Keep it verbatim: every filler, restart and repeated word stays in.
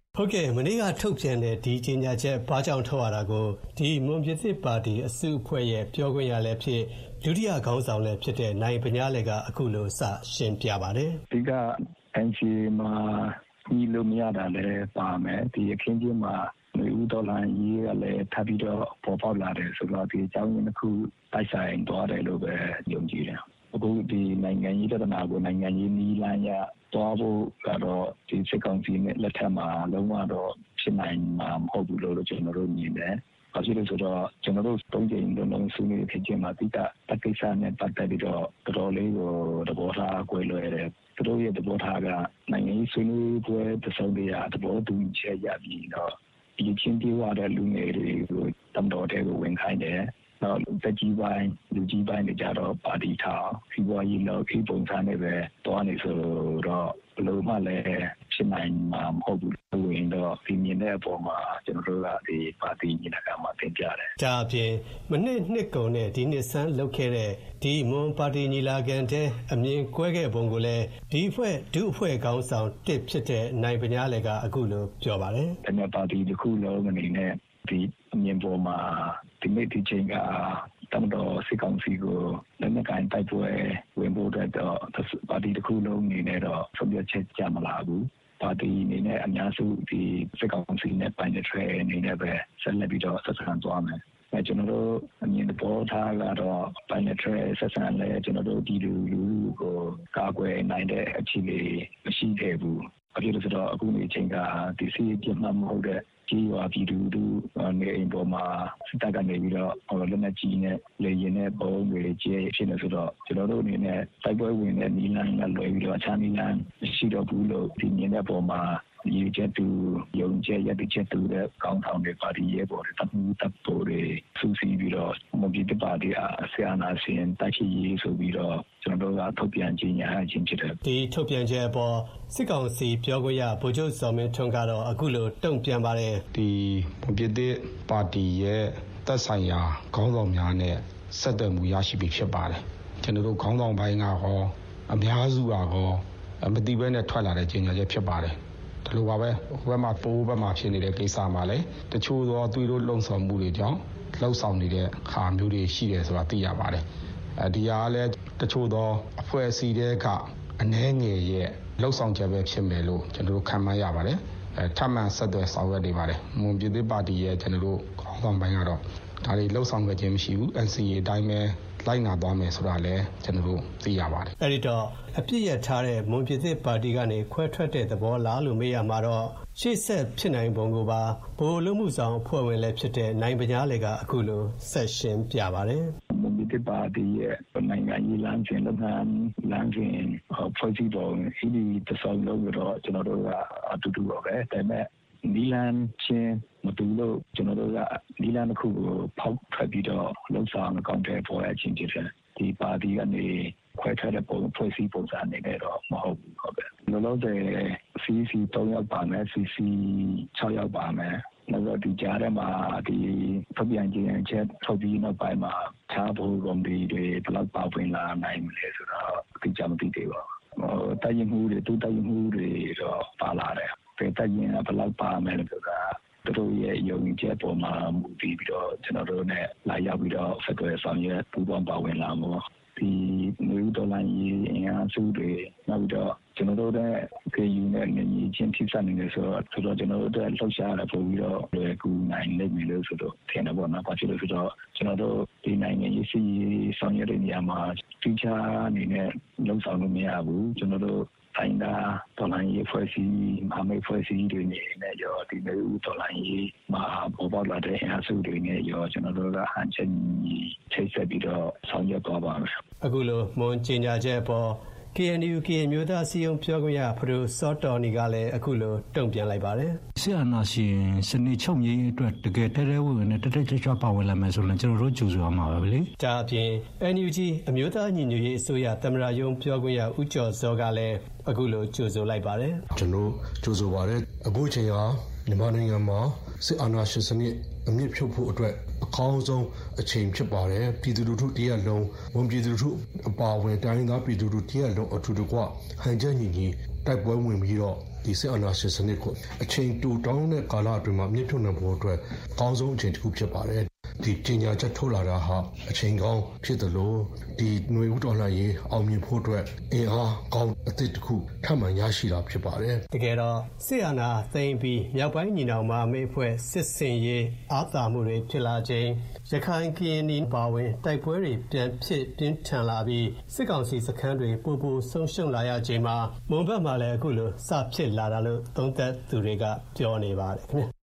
ဟုတ်ကဲ့မနေ့ကထုတ်ပြန်တဲ့ဒီကြေညာချက်ဘာကြောင့်ထုတ်ရတာကိုဒီမွန်ပြည်သစ်ပါတီအစုအဖွဲ့ရဲ့ပြောခွင့်ရလည်းဖြစ်ဒုတိယခေါင်းဆောင်လည်းဖြစ်တဲ့နိုင်ဗညားလေကအခုလိုစရှင်းပြပါတယ်ဒီက အန် စီ အေ မှာညီလို့မရတာလည်းပါမယ်ဒီအခင်းချင်းမှာလူဦးတော်လိုင်းရေးကလည်းထပ်ပြီးတော့ပေါ်ပေါက်လာတယ်ဆိုတော့ဒီအကြောင်းရင်းတစ်ခုတိုက်ဆိုင်သွားတယ်လို့ပဲယုံကြည်တယ်အခုဒီနိုင်ငံရေးပြဿနာကိုနိုင်ငံရေးနည်းလမ်းရသွားဖို့ကတော့ဒီစစ်ကောင်စီနဲ့လက်ထက်မှာလုံးဝတော့ဖြစ်နိုင်မှာမဟုတ်ဘူးလို့ကျွန်တော်တို့မြင်တယ်။ဘာဖြစ်လို့ဆိုတော့ကျွန်တော်တို့သုံးကြိမ်လုံးလုံးဆွေးနွေးဖြစ်ခြင်းမှာတိကျတကိစ္စနဲ့ပတ်သက်ပြီးတော့တော်တော်လေးကိုသဘောထားကွဲလွဲတယ်။သူတို့ရဲ့သဘောထားကနိုင်ငံရေးဆွေးနွေးပွဲတစ်စုံတရာသဘောတူညီချက်ရပြီးတော့ဒီချင်းပြေဝတဲ့လူငယ်တွေကိုတမ်တော်တဲ့ကိုဝင်ခိုင်းတယ်။နောက်တက်ကြီးပိုင်းလူကြီးပိုင်းတွေကြတော့ပါတီထားစီးပွားရေးလောက်ခေပုံစံနဲ့ပဲတွားနေဆိုတော့ဘယ်လိုမှလည်းဖြစ်နိုင်မှာမဟုတ်ဘူးလို့ဝင်တော့ဒီမြင်တဲ့အပေါ်မှာကျွန်တော်တို့ကဒီပါတီညီလာခံမှာသင်ပြတယ်။ဒါအပြင်မနှစ်နှစ်ကုန်နဲ့ဒီနှစ်ဆန်းလုပ်ခဲ့တဲ့ဒီမွန်ပါတီညီလာခံတဲ့အမြင်ကွဲခဲ့ပုံကိုလည်းဒီအဖွဲ့ဒုအဖွဲ့ခေါင်းဆောင်တစ်ဖြစ်တဲ့နိုင်ပညာလေကအခုလိုပြောပါတယ်။ဒီပါတီတစ်ခုလုံးအနေနဲ့ဒီအမြင်ပေါ်မှာဒီနေ့ဒီချိန်ကတမ်တော်စစ်ကောင်စီကိုလက်နက်ကိုင်တိုက်ပွဲဝင်ဖို့တော့ပါတီတစ်ခုလုံးအနေနဲ့တော့ဆုံးဖြတ်ချက်ကြမလာဘူးပါတီအနေနဲ့အများစုဒီစစ်ကောင်စီနဲ့ပိုင်းတဲ့ train အနေနဲ့ပဲဆက်လက်ပြီးတော့ဆက်ဆံသွားမယ်အဲကျွန်တော်တို့အမြင်ပေါ်ထားကတော့ပိုင်းတဲ့ train ဆက်ဆံလဲကျွန်တော်တို့ဒီလူလူကိုကာကွယ်နိုင်တဲ့အခြေအနေမရှိခဲ့ဘူးအဖြစ်လို့ဆိုတော့အခုနေချိန်ကဒီစီးပြတ်မှမဟုတ်တဲ့ကြီးရွာပြည်သူတို့နေအိမ်ပေါ်မှာစစ်တပ်ကနေပြီးတော့လက်နက်ကြီးနဲ့လေရင်နဲ့ပုံတွေကျဲဖြစ်နေဆိုတော့ကျွန်တော်တို့အနေနဲ့တိုက်ပွဲဝင်တဲ့နီလန်းကလွယ်ပြီးတော့အခြားနီလန်းရှိတော့ဘူးလို့ဒီမြင်တဲ့ပုံမှာဒီချက်တူယုံကြည်ရတဲ့ချက်တူတဲ့ကောင်းဆောင်တွေပါတီရဲ့ပေါ်တပ်မှုတပ်ပေါ်တွေစူးစီးပြီးတော့မဘီတပါတီအဆီယနာစင်တိုက်ချီရေးဆိုပြီးတော့ကျွန်တော်တို့ကထုတ်ပြန်ကြေညာခြင်းဖြစ်တယ်ဒီထုတ်ပြန်ချက်အပေါ်စစ်ကောင်စီပြောခွင့်ရဗိုလ်ချုပ်စော်မင်းထွန်းကတော့အခုလိုတုံ့ပြန်ပါတယ်ဒီမဘီတပါတီရဲ့သက်ဆိုင်ရာခေါင်းဆောင်များနဲ့ဆက်သွယ်မှုရရှိပြီဖြစ်ပါတယ်ကျွန်တော်တို့ခေါင်းဆောင်ပိုင်းကဟောအများစုကဟောမတိဘဲနဲ့ထွက်လာတဲ့ကြေညာချက်ဖြစ်ပါတယ်ဒီလိုပါပဲဟိုဘက်မှာပိုးဘက်မှာဖြစ်နေတဲ့ကိစ္စမှာလည်းတချို့သောသူတို့လုံဆောင်မှုတွေကြောင့်လှုပ်ဆောင်နေတဲ့ခါမျိုးတွေရှိတယ်ဆိုတာသိရပါတယ်အဲဒီဟာလည်းတချို့သောအဖွဲ့အစည်းတွေကအနှဲငယ်ရဲ့လှုပ်ဆောင်ချက်ပဲဖြစ်မယ်လို့ကျွန်တော်တို့ခံမှန်းရပါတယ်အဲထပ်မံဆက်သွယ်ဆောင်ရွက်နေပါတယ်မွန်ပြည်သစ်ပါတီရဲ့ကျွန်တော်တို့ခေါင်းဆောင်ပိုင်းကတော့ဒါတွေလှုပ်ဆောင်ခဲ့ခြင်းမရှိဘူး အန် စီ အေ အတိုင်းပဲလိုက်နာသွားမယ်ဆိုတာလည်းကျွန်တော်တို့သိရပါတယ်အဲ့ဒီတော့အပြစ်ရထားတဲ့မွန်ပြည်သစ်ပါတီကနေခွဲထွက်တဲ့သဘောလားလို့မေးရမှာတော့ရှေ့ဆက်ဖြစ်နိုင်ပုံကိုပါဘိုလ်လုံးမှုဆောင်ဖွဲ့ဝင်လည်းဖြစ်တဲ့နိုင်ပညာလေကအခုလိုဆက်ရှင်းပြပါတယ်မွန်ပြည်သစ်ပါတီရဲ့နိုင်ငံရေးလမ်းစဉ်လုပ်ငန်းလမ်းစဉ်ဖွဲ့စည်းပုံဒီတစောင်းလုံးတော့ကျွန်တော်တို့ကအတူတူပါပဲဒါပေမဲ့နီလန်ချင်းမတူလို့ကျွန်တော်တို့ကနီလန်တစ်ခုကိုဖောက်ထွက်ပြီးတော့လုံဆောင်အကောင့်တွေပေါ်ရချင်းဖြစ်တယ်ဒီပါတီကနေခွဲထွက်တဲ့ပုံဖွဲ့စည်းပုံစံအနေနဲ့တော့မဟုတ်ဘူးဟုတ်ကဲ့လောလောဆယ် စီ စီ သုံးယောက်ပါမယ် စီ စီ ခြောက်ယောက်ပါမယ်နောက်တော့ဒီကြားထဲမှာဒီထုတ်ပြန်ခြင်းချက်ထုတ်ပြီးနောက်ပိုင်းမှာခြားဖို့ကော်မတီတွေဘယ်လောက်ပါဝင်လာနိုင်မလဲဆိုတော့သိကြမသိသေးပါဘူးတိုင်ရင်မှုတွေတူတိုင်ရင်မှုတွေတော့ပါလာတယ်ពេលတရင်ဘယ်လောက်ပါမယ်လို့ဆိုတာသူတို့ရဲ့ယုံကြည်ချက်ပေါ်မှာမူတည်ပြီးတော့ကျွန်တော်တို့နဲ့လာရောက်ပြီးတော့ဆက်သွယ်ဆောင်ရွက်ပူးပေါင်းပါဝင်လာမှုဒီမျိုးဒေါ်လာကြီးအင်အားစုတွေနောက်ပြီးတော့ကျွန်တော်တို့ရဲ့ခေယူနဲ့ငြိမ်းချင်းထိစပ်နေတယ်ဆိုတော့ဆိုတော့ကျွန်တော်တို့လှုပ်ရှားရပို့ပြီးတော့လွယ်ကူနိုင်လိမ့်မယ်လို့ဆိုတော့ထင်တယ်ပေါ့နော်။ဘာဖြစ်လို့ဆိုတော့ကျွန်တော်တို့ဒီနိုင်ငံရေးစီဆောင်ရွက်တဲ့နေရာမှာတိကျအနေနဲ့လုံဆောင်လို့မရဘူးကျွန်တော်တို့တိုင်းသာတော်လိုင်းရေးဖွဲ့စည်းမဟာမိတ်ဖွဲ့စည်းတွေနဲ့ရောဒီမျိုးတော်လိုင်းရေးမှာပေါ်ပေါက်လာတဲ့အင်အားစုတွေနဲ့ရောကျွန်တော်တို့ကဟန်ချက်ချိတ်ဆက်ပြီးတော့ဆောင်ရွက်သွားပါမယ်အခုလိုမွန်ကြေညာချက်ပေါ် ကေ အန် ယူ ကမျိုးသားစီယုံပြောခွင့်ရဖဒိုစောတော်နီကလည်းအခုလိုတုံ့ပြန်လိုက်ပါတယ်ဆရာနာရှင်စနေချုပ်ရေးအတွက်တကယ်တဲတဲဝဝင်နဲ့တက်တက်ကြွကြွပါဝင်လာမယ်ဆိုရင်ကျွန်တော်တို့ကြိုဆိုရမှာပဲလေဒါအပြင် အန် ယူ ဂျီ အမျိုးသားညီညွတ်ရေးအစိုးရသမ္မတရုံးပြောခွင့်ရဦးကျော်စောကလည်းအခုလိုကြိုဆိုလိုက်ပါတယ်ကျွန်တော်ကြိုဆိုပါတယ်အခုချိန်ဟာမြန်မာနိုင်ငံမှာစစ်အာဏာရှင်စနစ်အမြင့်ဖြုတ်ဖို့အတွက်အကောင်းဆုံးအချိန်ဖြစ်ပါတယ်ပြည်သူလူထုတရက်လုံးဝန်ပြည်သူလူထုအပါအဝင်တိုင်းသားပြည်သူလူထုတရက်လုံးအထူးတကွဟန်ချက်ညီညီတိုက်ပွဲဝင်ပြီးတော့ဒီစစ်အာဏာရှင်စနစ်ကိုအချိန်တူတောင်းတဲ့ကာလအတွင်းမှာမြင့်ဖြုတ်နိုင်ဖို့အတွက်အကောင်းဆုံးအချိန်တစ်ခုဖြစ်ပါတယ်ဒီပညာချက်ထုတ်လာတာဟာအချိန်ကောင်းဖြစ်တယ်လို့ဒီຫນွေဦးတော်လှန်ရေးအောင်မြင်ဖို့အတွက်အင်အားကောင်းအသစ်တစ်ခုထပ်မံရရှိတာဖြစ်ပါတယ်တကယ်တော့စစ်အာဏာသိမ်းပြီးမြောက်ပိုင်းညီနောင်မဟာမိတ်အဖွဲ့စစ်စင်ရေးအာသာမှုတွေဖြစ်လာခြင်းရခိုင်ကရင်နီပါဝင်တိုက်ပွဲတွေပြန်ဖြစ်ပြင်းထန်လာပြီးစစ်ကောင်စီစခန်းတွေပူပူဆုံးရှုံးလာရခြင်းမှာမွန်ဘက်မှာလည်းအခုလိုစဖြစ်လာတာလို့သုံးသပ်သူတွေကပြောနေပါတယ်ခင်ဗျ